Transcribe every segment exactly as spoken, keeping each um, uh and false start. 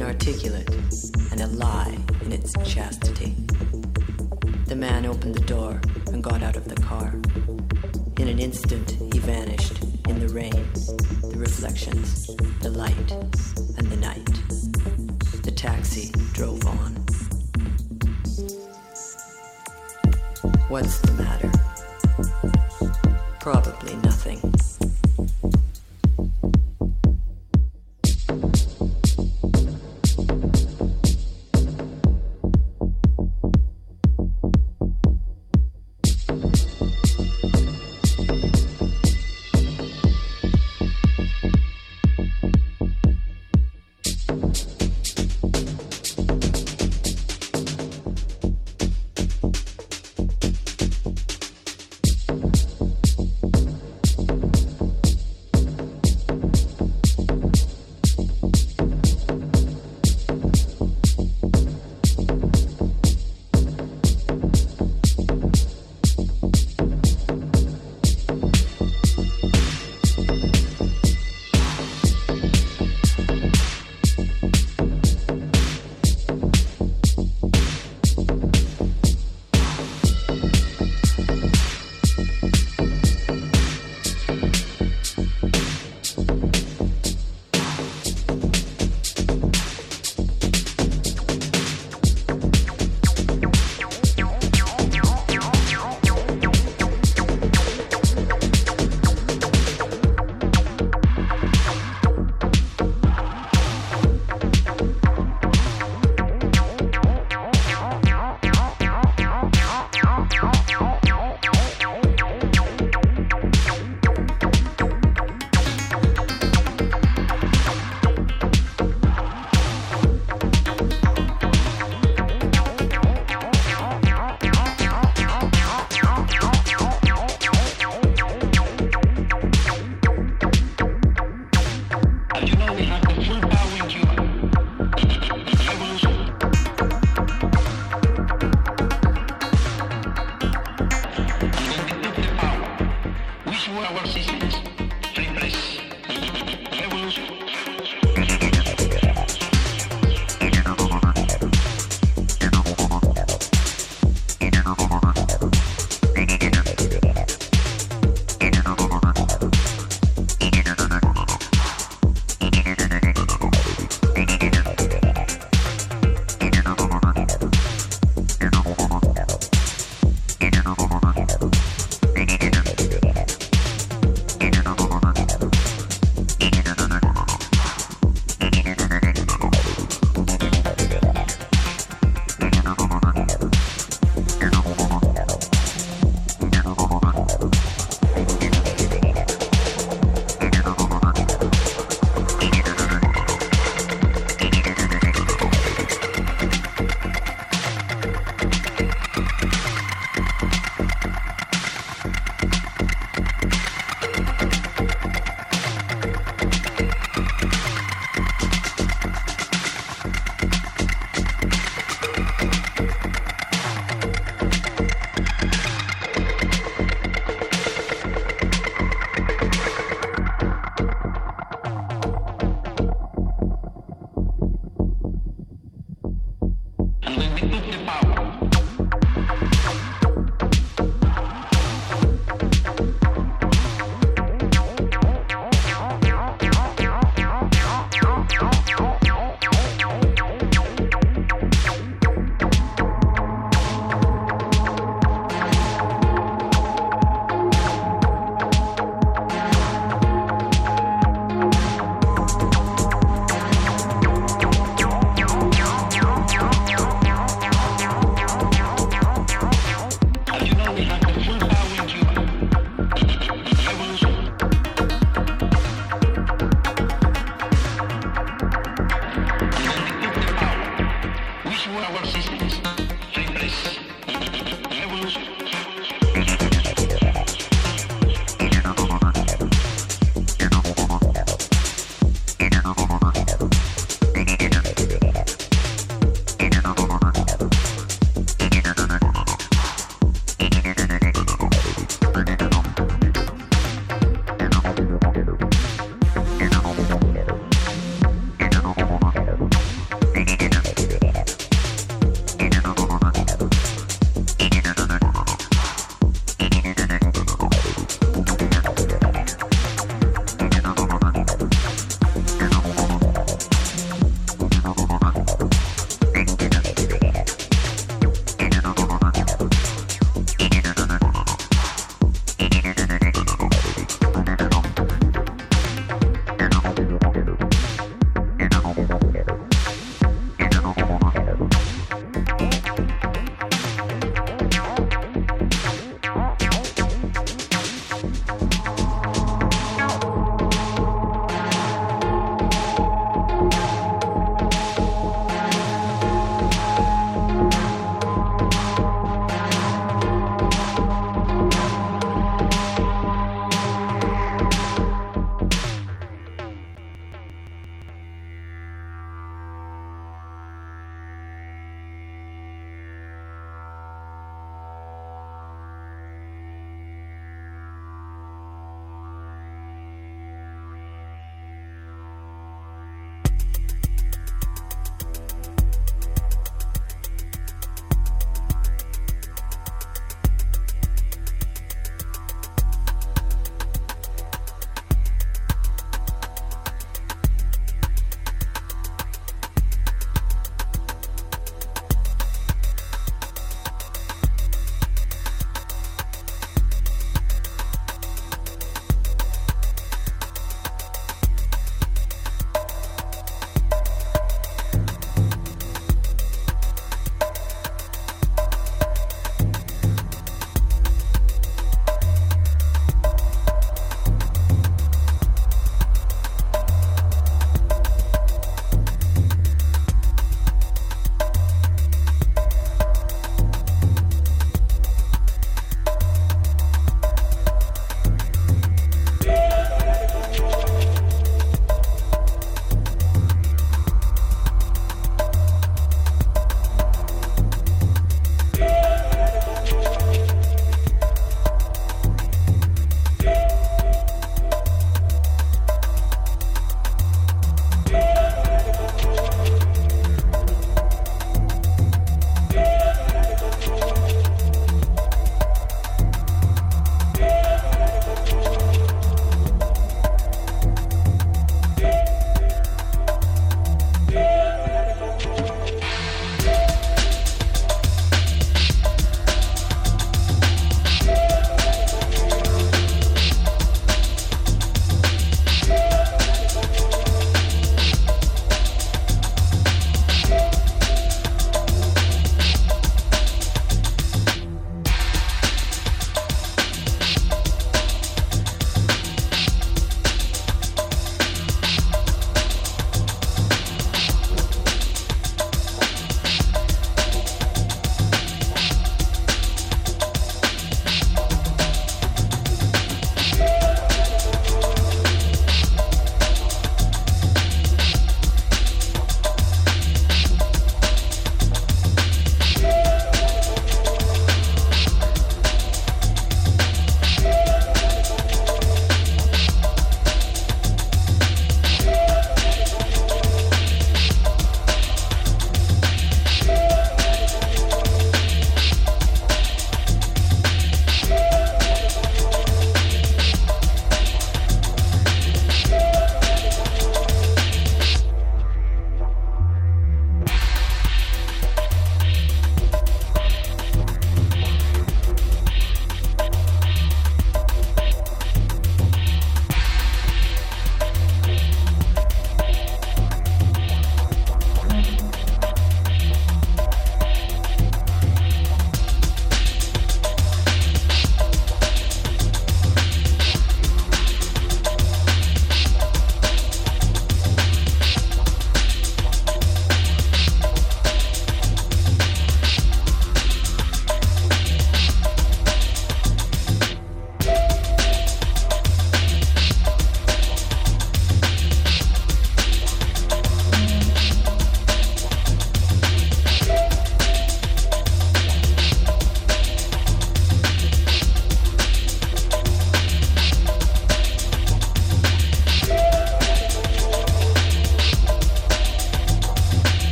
inarticulate and a lie in its chastity. The man opened the door and got out of the car. In an instant, he vanished in the rain, the reflections, the light, and the night. The taxi drove on. What's the matter? Probably nothing.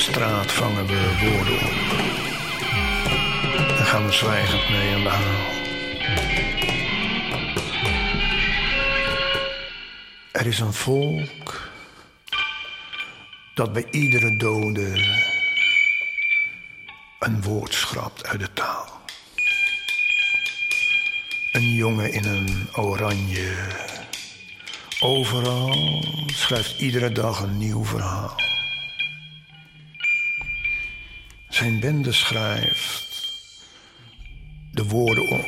straat vangen we woorden op en gaan we zwijgend mee aan de haal. Er is een volk dat bij iedere dode een woord schrapt uit de taal. Een jongen in een oranje. Overal schrijft iedere dag een nieuw verhaal. Zijn bende schrijft de woorden op.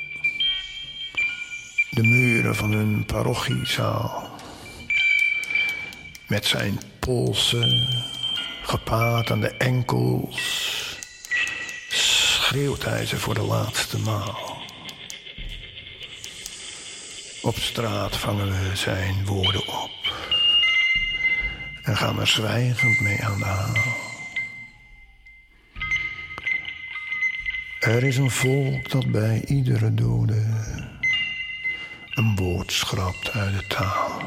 De muren van hun parochiezaal. Met zijn polsen, gepaard aan de enkels, schreeuwt hij ze voor de laatste maal. Op straat vangen we zijn woorden op en gaan er zwijgend mee aan de haal. Er is een volk dat bij iedere dode een woord schrapt uit de taal.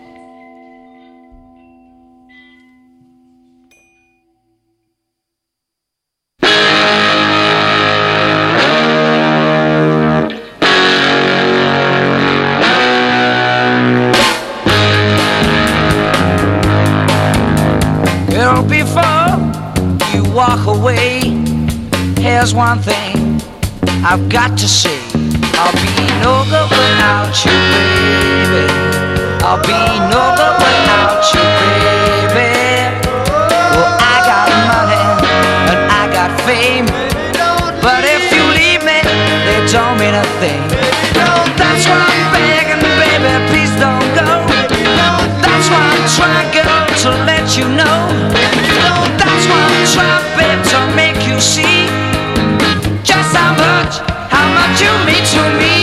Walk away. Here's one thing I've got to say. I'll be no good without you, baby. I'll be no good without you, baby. Well, I got money and I got fame, but if you leave me, they don't mean a thing. That's why I'm begging, baby, please don't go. That's why I'm trying, girl, to let you know. That's why I'm trying, babe, to make you see just how much, how much you mean to me.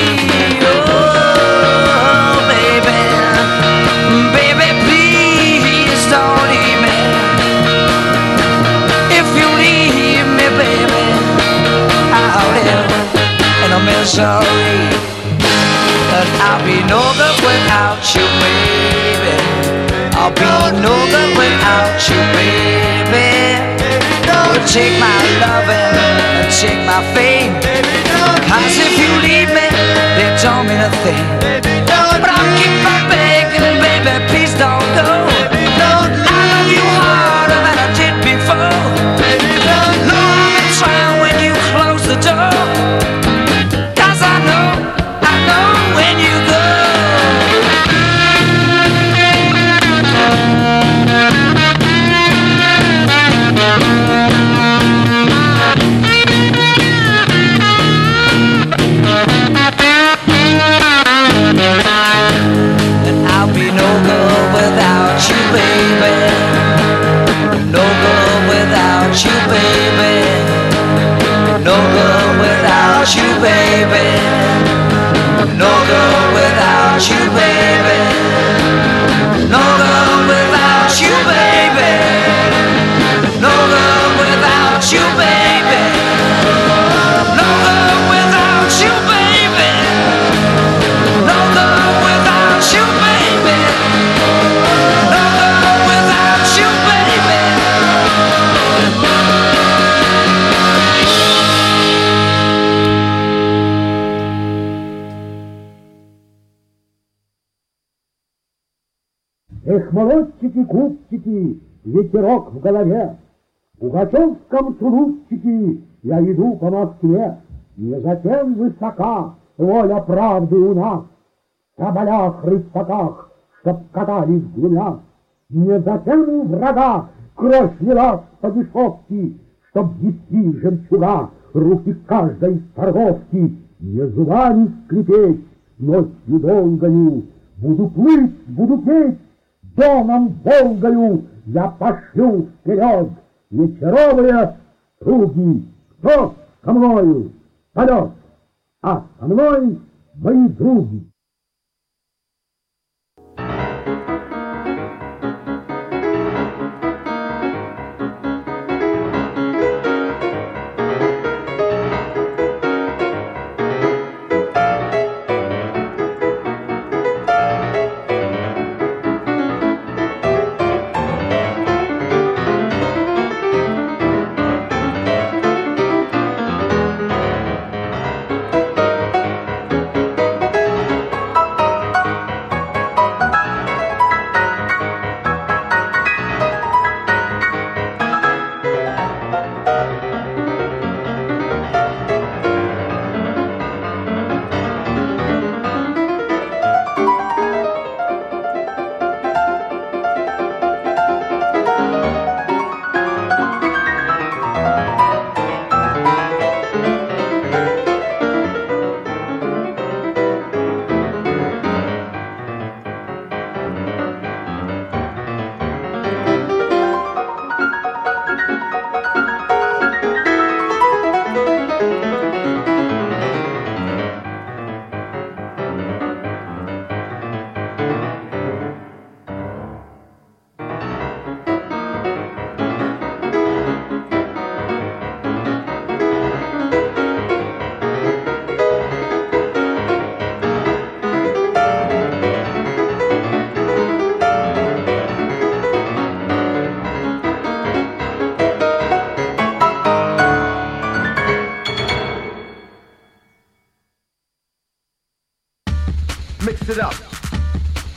Oh, baby, baby, please don't leave me. If you leave me, baby, I'll live in a misery. And I'll be no good without you, baby. I'll be no good without you, baby. Well, take my loving and take my fame, cause if you leave me, they don't mean a thing. But I'll keep on begging, baby, please don't go. I love you harder than I did before. No, I've been trying when you close the door, cause I know, I know when you go. And I'll be no good without you, baby. No good without you, baby. No good without you, baby. No good without you, baby. No good without you, baby. No good without you, baby. No good without you, baby. No good without you, baby. No good without you, baby. Эх, молодчики, купчики, ветерок в голове. В Пугачевском тулупчике я иду по Москве. Не затем высока воля правды у нас, в соболях-рысаках, чтоб катались двумя. Не затем у врага кровь лилась по дешевке, чтоб вести жемчуга руки каждой торговки. Не зубами скрипеть ночью долгою, буду плыть, буду петь, доном Волгою я пошлю вперед вечеровые струги. Кто со мною? Полет, а со мной мои други.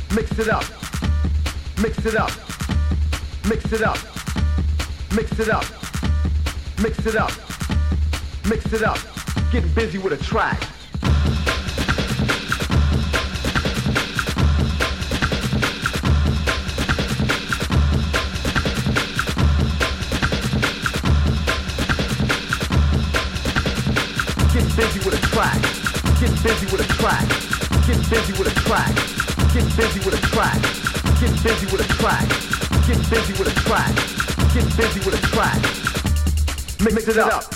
Mix it up. Mix it up. Mix it up. Mix it up. Mix it up. Mix it up. Getting busy with a track. Getting busy with a track. Getting busy with a track. Getting busy with a track. Getting busy with a track. Getting busy with a track. Getting busy with a track. Getting busy with a track. Mix it up.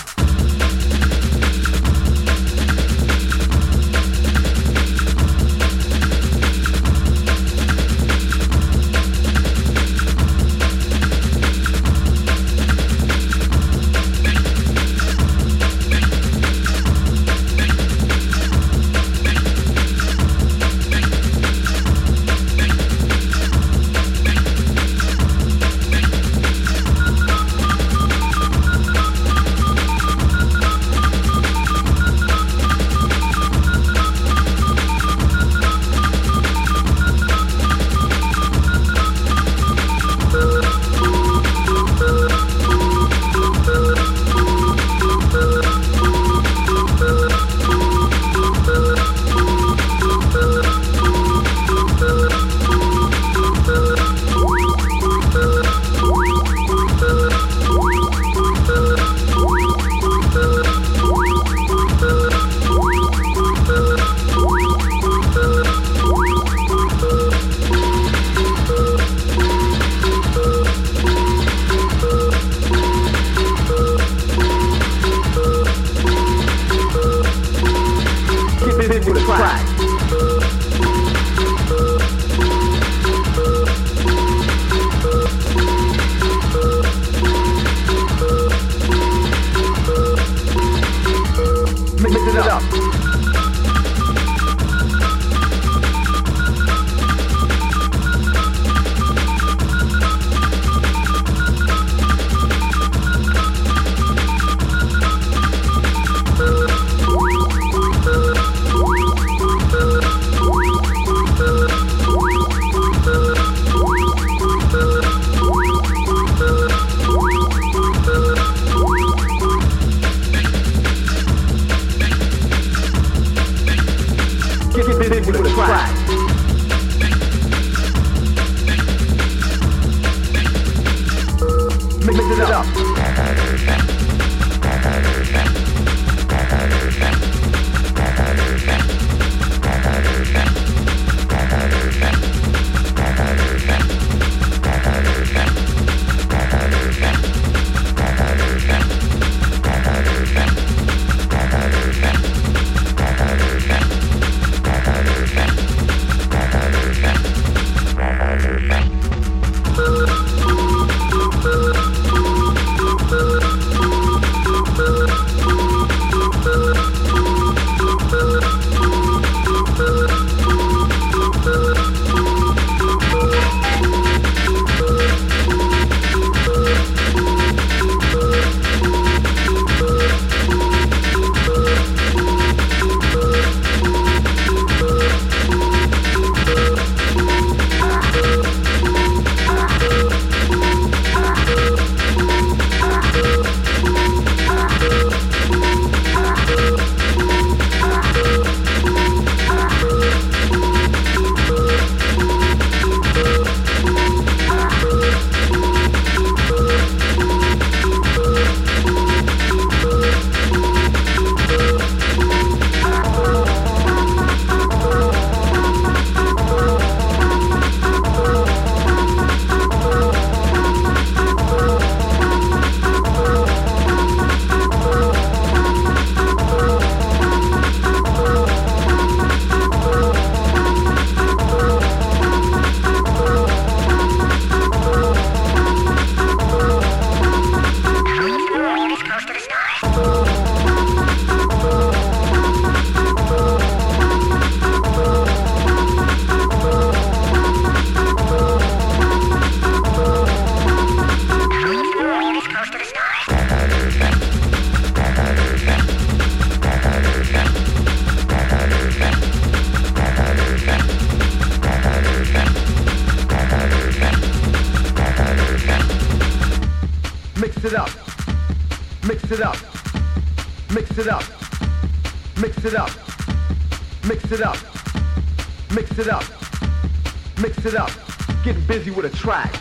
it up, mix it up, mix it up, mix it up, mix it up, mix it up, getting busy with a track.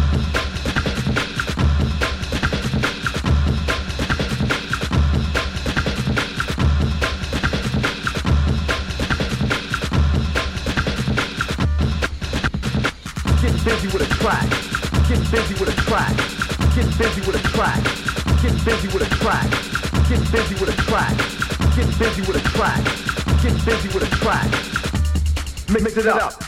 Getting busy with a track, getting busy with a track, getting busy with a track, getting busy with a track, getting busy with a track, getting busy with a track, getting busy with a track. Mix it up.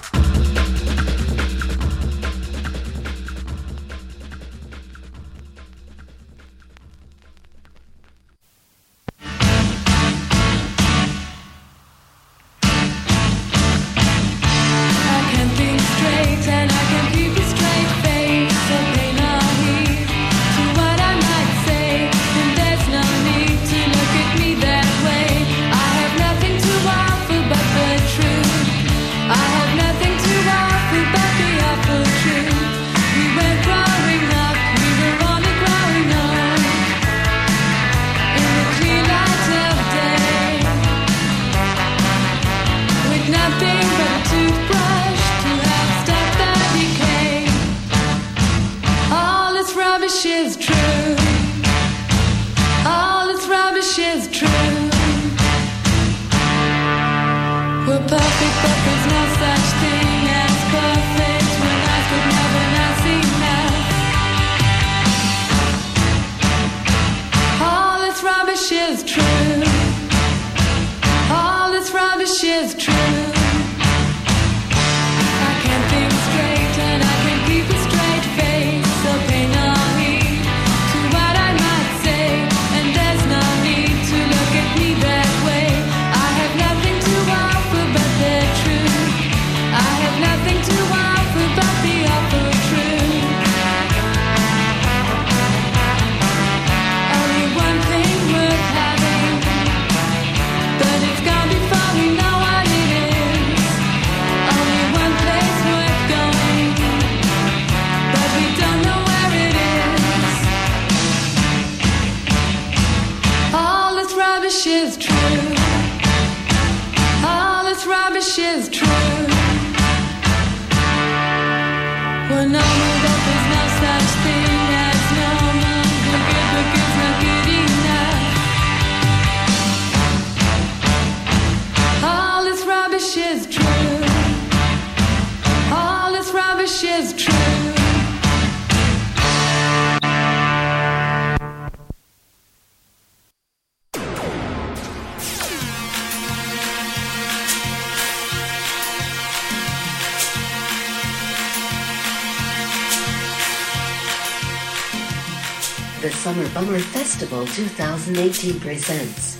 The Summer Bummer Festival twenty eighteen presents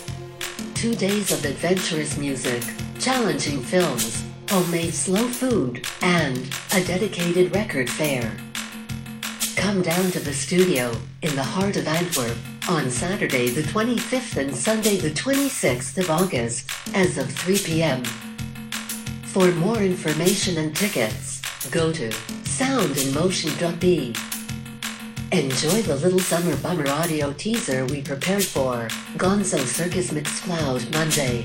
two days of adventurous music, challenging films, homemade slow food, and a dedicated record fair. Come down to the studio, in the heart of Antwerp, on Saturday the twenty-fifth and Sunday the twenty-sixth of August, as of three p.m. For more information and tickets, go to sound in motion dot b. Enjoy the little Summer Bummer audio teaser we prepared for Gonzo Circus Mixcloud Monday.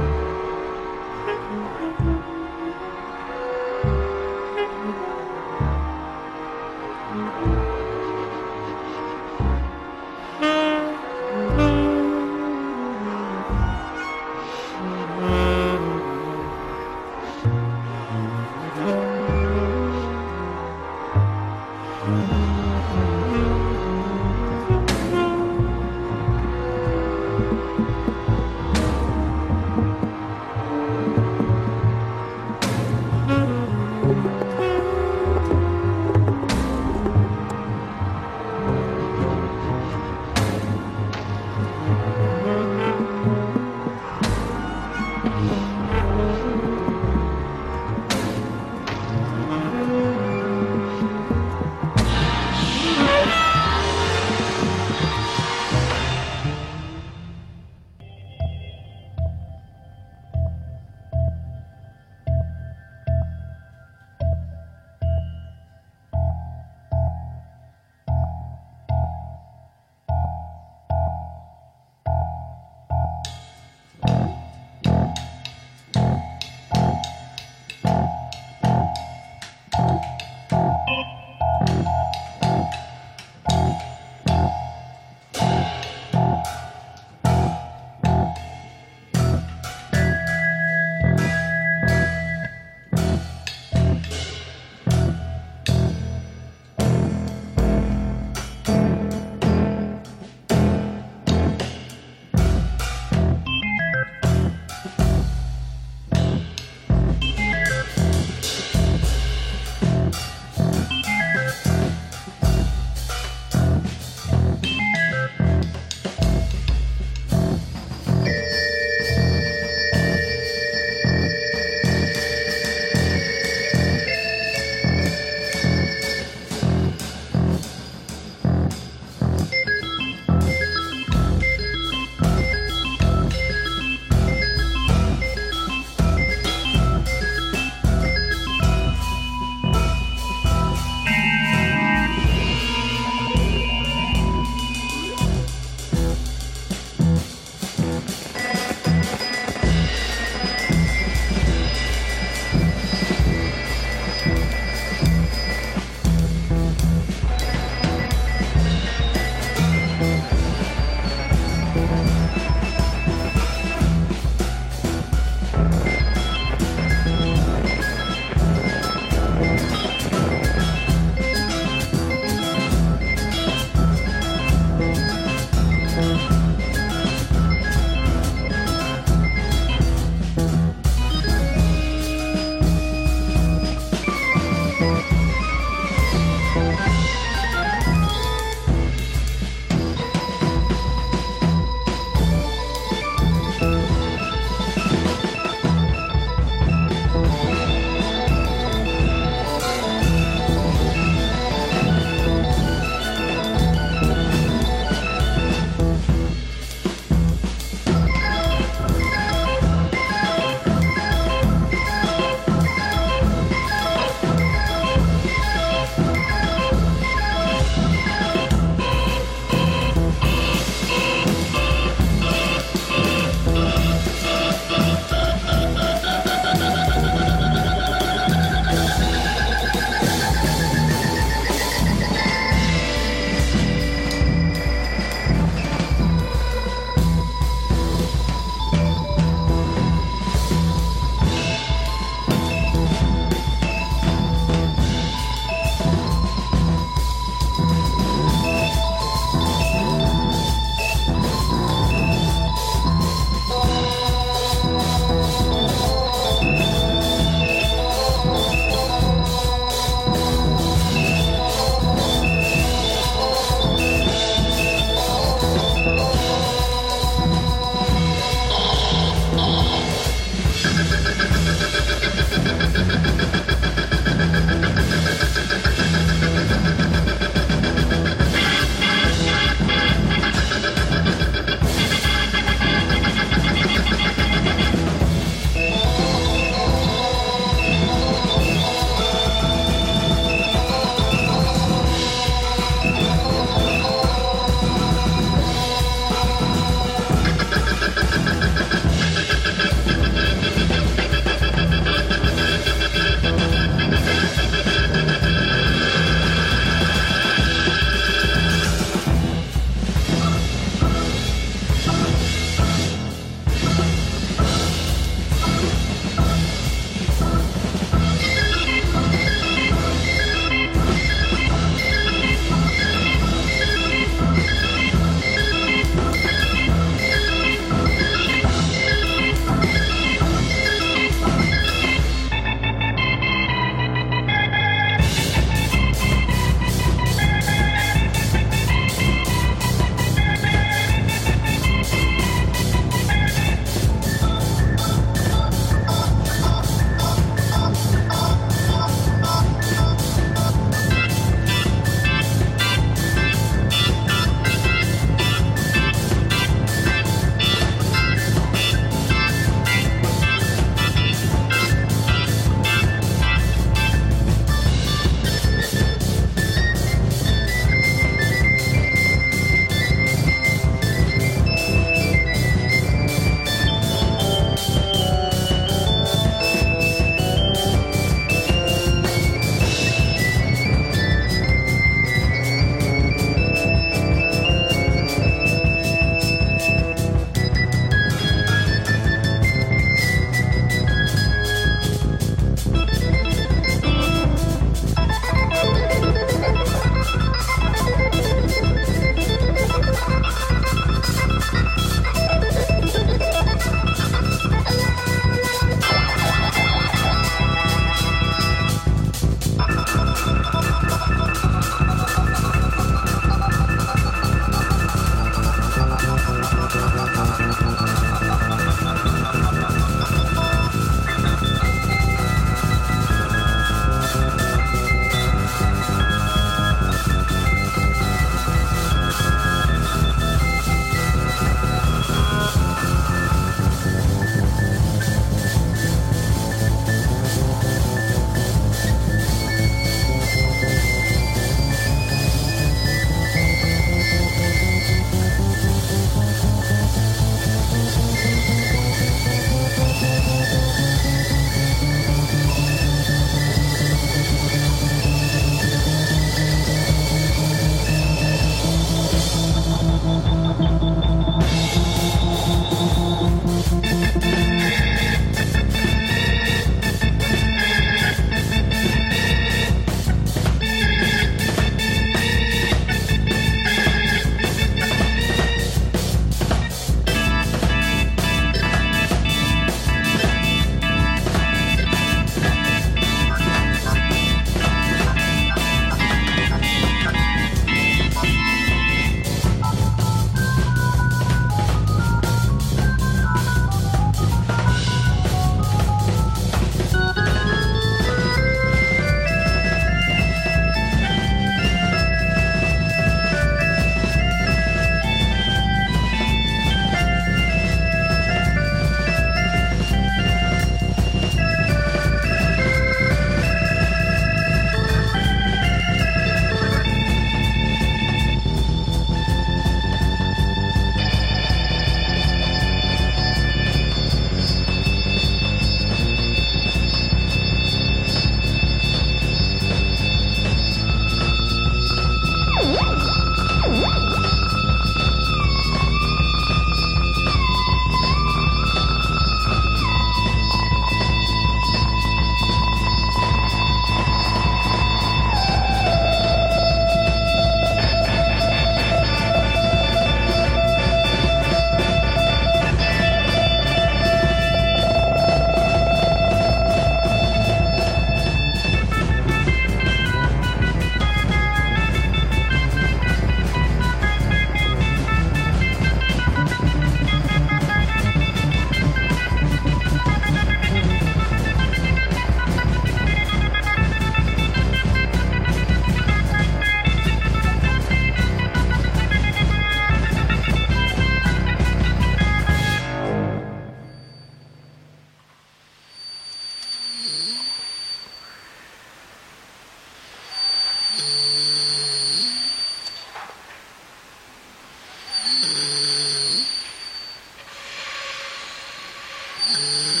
Thank you.